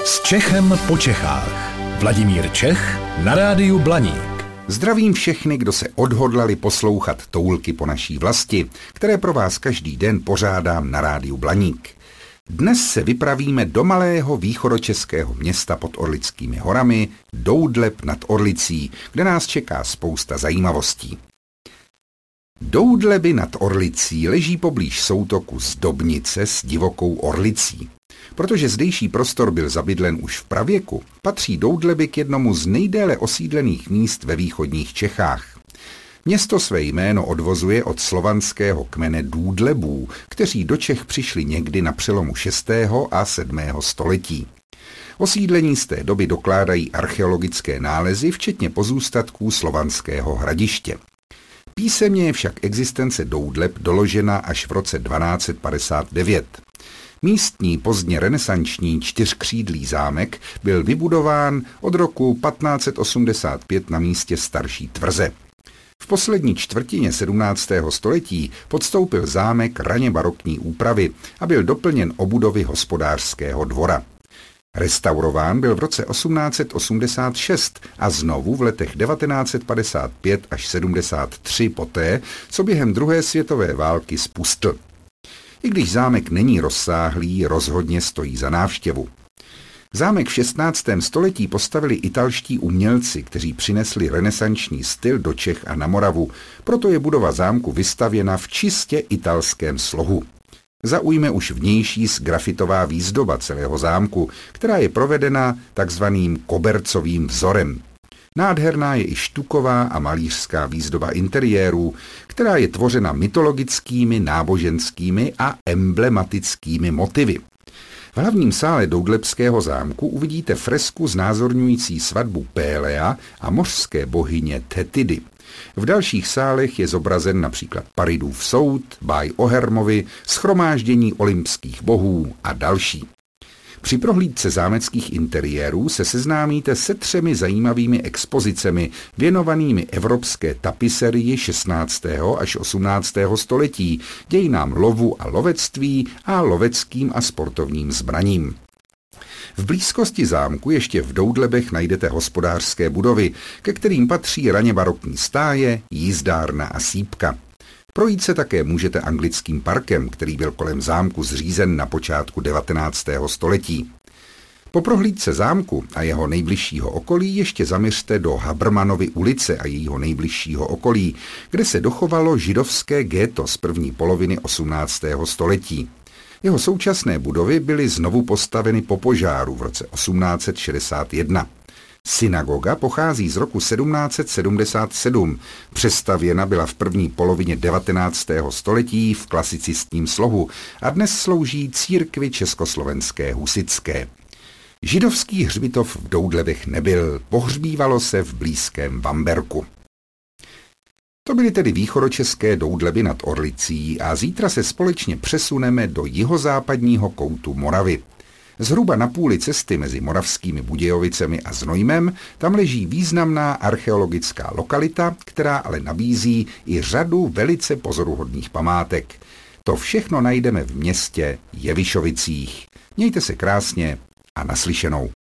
S Čechem po Čechách. Vladimír Čech na rádiu Blaník. Zdravím všechny, kdo se odhodlali poslouchat toulky po naší vlasti, které pro vás každý den pořádám na rádiu Blaník. Dnes se vypravíme do malého východočeského města pod Orlickými horami, Doudleb nad Orlicí, kde nás čeká spousta zajímavostí. Doudleby nad Orlicí leží poblíž soutoku Zdobnice s divokou Orlicí. Protože zdejší prostor byl zabydlen už v pravěku, patří Doudleby k jednomu z nejdéle osídlených míst ve východních Čechách. Město své jméno odvozuje od slovanského kmene Důdlebů, kteří do Čech přišli někdy na přelomu 6. a 7. století. Osídlení z té doby dokládají archeologické nálezy, včetně pozůstatků slovanského hradiště. Písemně je však existence Doudleb doložena až v roce 1259. Místní pozdně renesanční čtyřkřídlý zámek byl vybudován od roku 1585 na místě starší tvrze. V poslední čtvrtině 17. století podstoupil zámek raně barokní úpravy a byl doplněn o budovy hospodářského dvora. Restaurován byl v roce 1886 a znovu v letech 1955 až 73 poté, co během druhé světové války spustl. I když zámek není rozsáhlý, rozhodně stojí za návštěvu. Zámek v 16. století postavili italští umělci, kteří přinesli renesanční styl do Čech a na Moravu, proto je budova zámku vystavěna v čistě italském slohu. Zaujme už vnější sgrafitová výzdoba celého zámku, která je provedena takzvaným kobercovým vzorem. Nádherná je i štuková a malířská výzdoba interiérů, která je tvořena mytologickými, náboženskými a emblematickými motivy. V hlavním sále Doudlebského zámku uvidíte fresku znázorňující svatbu Pélea a mořské bohyně Tetidy. V dalších sálech je zobrazen například Paridův soud, báj o Hermovi, shromáždění olympských bohů a další. Při prohlídce zámeckých interiérů se seznámíte se 3 zajímavými expozicemi věnovanými evropské tapiserii 16. až 18. století, dějinám lovu a lovectví a loveckým a sportovním zbraním. V blízkosti zámku ještě v Doudlebech najdete hospodářské budovy, ke kterým patří raně barokní stáje, jízdárna a sýpka. Projít se také můžete anglickým parkem, který byl kolem zámku zřízen na počátku 19. století. Po prohlídce zámku a jeho nejbližšího okolí ještě zaměřte do Habermanovy ulice a jejího nejbližšího okolí, kde se dochovalo židovské ghetto z první poloviny 18. století. Jeho současné budovy byly znovu postaveny po požáru v roce 1861. Synagoga pochází z roku 1777, přestavěna byla v první polovině 19. století v klasicistním slohu a dnes slouží církvi československé husitské. Židovský hřbitov v Doudlebech nebyl, pohřbívalo se v blízkém Vamberku. To byly tedy východočeské Doudleby nad Orlicí a zítra se společně přesuneme do jihozápadního koutu Moravy. Zhruba na půli cesty mezi Moravskými Budějovicemi a Znojmem tam leží významná archeologická lokalita, která ale nabízí i řadu velice pozoruhodných památek. To všechno najdeme v městě Jevišovicích. Mějte se krásně a naslyšenou.